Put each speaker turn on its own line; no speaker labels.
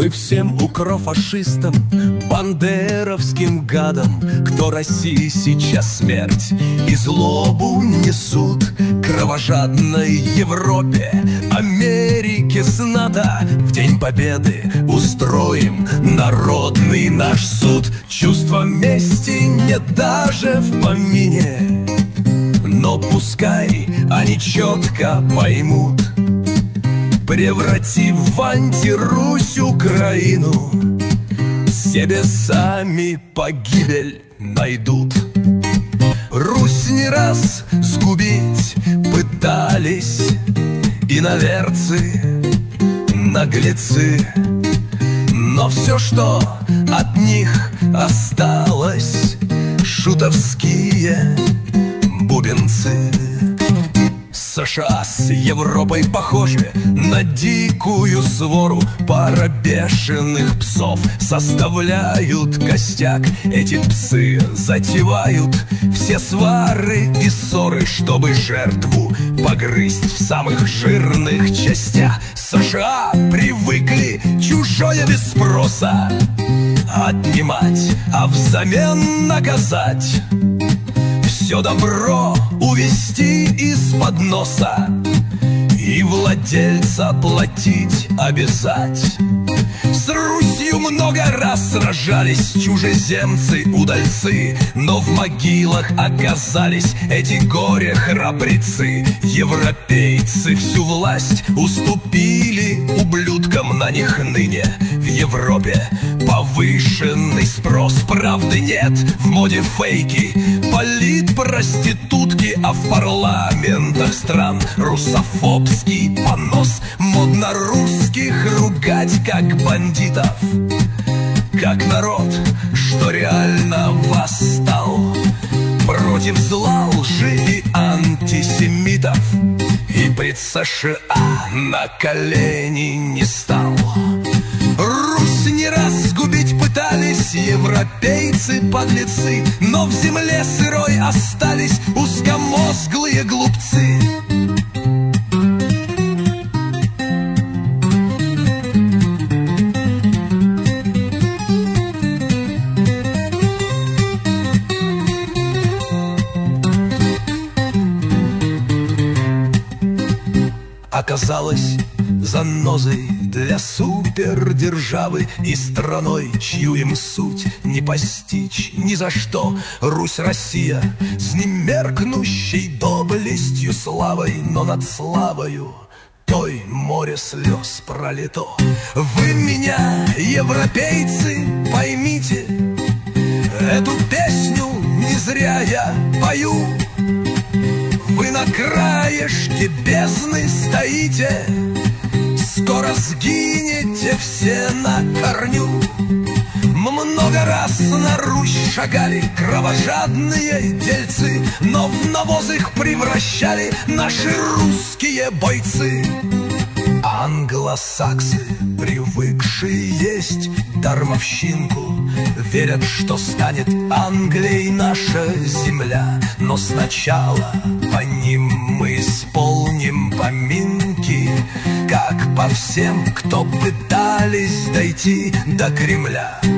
Мы всем укрофашистам, бандеровским гадам, кто России сейчас смерть и злобу несут, кровожадной Европе, Америке с НАТО, в День Победы устроим народный наш суд. Чувства мести нет даже в помине, но пускай они четко поймут, превратив в антирусь Украину, себе сами погибель найдут. Русь не раз сгубить пытались иноверцы, наглецы, но все, что от них осталось, шутовские бубенцы. США с Европой похожи на дикую свору, пара бешеных псов составляют костяк. Эти псы затевают все свары и ссоры, чтобы жертву погрызть в самых жирных частях. США привыкли чужое без спроса отнимать, а взамен наказать, все добро увести из-под носа и владельца платить обязать. С Русью много раз сражались чужеземцы-удальцы, но в могилах оказались эти горе-храбрецы. Европейцы всю власть уступили ублюдкам, на них ныне в Европе повышенный спрос. Правды нет, в моде фейки, политпроститутки, а в парламентах стран русофобский понос. Модно русских ругать как бандитов, как народ, что реально восстал против зла, лжи и антисемитов, и пред США на колени не стал. Русь не раз сгубить пытались европейцы-подлецы, но в земле сырой остались узкомозглые глупцы. Оказалась занозой для супердержавы и страной, чью им суть не постичь ни за что. Русь-Россия с немеркнущей доблестью славой, но над славою той море слез пролито. Вы меня, европейцы, поймите, эту песню не зря я пою. Вы на краешке бездны стоите, скоро сгинете все на корню. Много раз на Русь шагали кровожадные дельцы, но в навоз их превращали наши русские бойцы. Англосаксы, привыкшие есть дармовщинку, верят, что станет Англией наша земля. Но сначала по ним мы исполним поминки, как по всем, кто пытались дойти до Кремля.